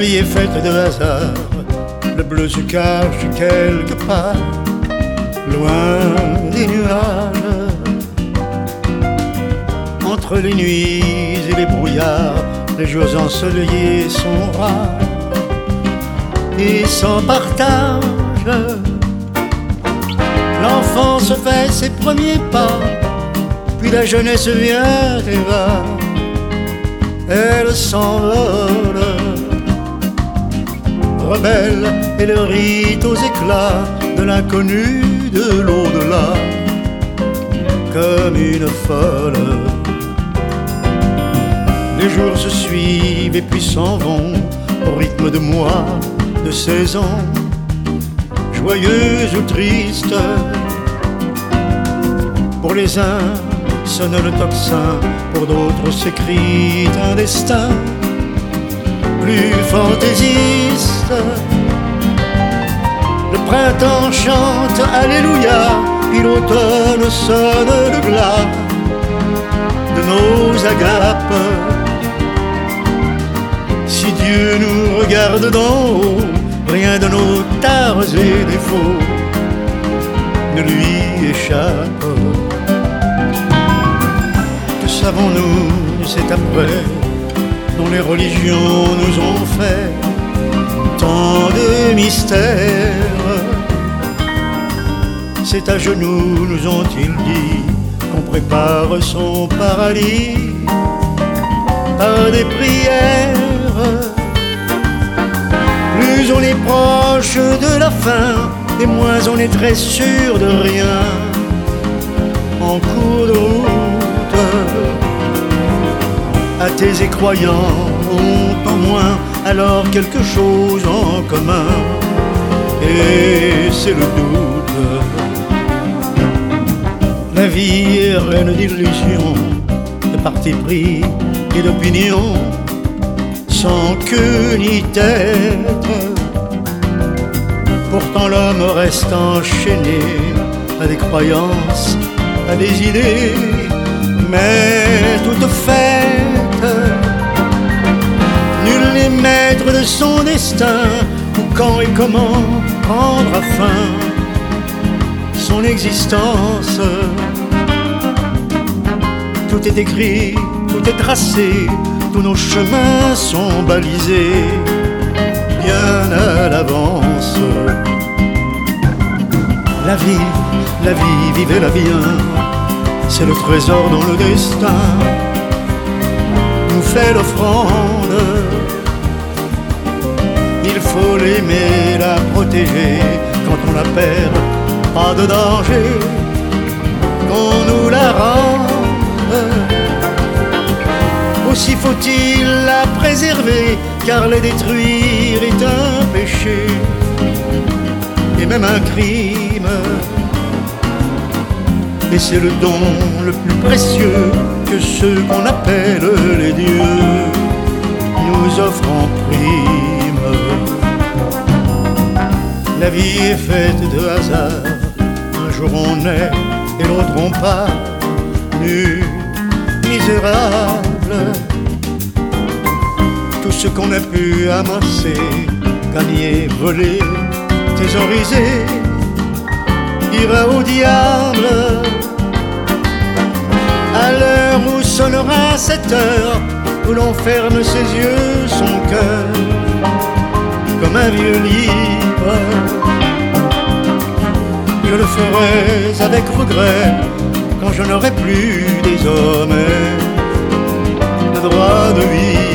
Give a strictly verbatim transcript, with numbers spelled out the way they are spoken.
vie est faite de hasard, le bleu se cache quelque part, loin des nuages. Entre les nuits et les brouillards, les jours ensoleillés sont rares et sans partage. L'enfance fait ses premiers pas, puis la jeunesse vient et va, elle s'envole. Rebelle, elle rit aux éclats de l'inconnu, de l'au-delà, comme une folle. Les jours se suivent et puis s'en vont au rythme de mois, de saisons, joyeuses ou tristes. Pour les uns sonne le tocsin, pour d'autres s'écrit un destin plus fantaisiste. Le printemps chante Alléluia, puis l'automne sonne le glas de nos agapes. Si Dieu nous regarde d'en haut, rien de nos tares et défauts ne lui échappe. Que savons-nous de cet après dont les religions nous ont fait tant de mystères? C'est à genoux, nous ont-ils dit, qu'on prépare son paradis par des prières. Plus on est proche de la fin, et moins on est très sûr de rien en cours de route. Athées et croyants ont en moins alors quelque chose en commun, et c'est le doute. La vie est reine d'illusions, de parti pris et d'opinion, sans queue ni tête. Pourtant l'homme reste enchaîné à des croyances, à des idées, mais toutes faites. Nul n'est maître de son destin, ou quand et comment prendre à fin son existence. Tout est écrit, tout est tracé, tous nos chemins sont balisés bien à l'avance. La vie, la vie, vivez-la bien, c'est le trésor dont le destin nous fait l'offrande. Il faut l'aimer, la protéger, quand on la perd, pas de danger qu'on nous la rende. Aussi faut-il la préserver, car les détruire est un péché et même un crime. Et c'est le don le plus précieux que ceux qu'on appelle les dieux nous offrent en prime. La vie est faite de hasard, un jour on naît et l'autre on part, nus, misérables. Tout ce qu'on a pu amasser, gagner, voler, thésauriser, ira au diable. À l'heure où sonnera cette heure, où l'on ferme ses yeux, son cœur, comme un vieux livre, je le ferai avec regret quand je n'aurai plus désormais le droit de vivre.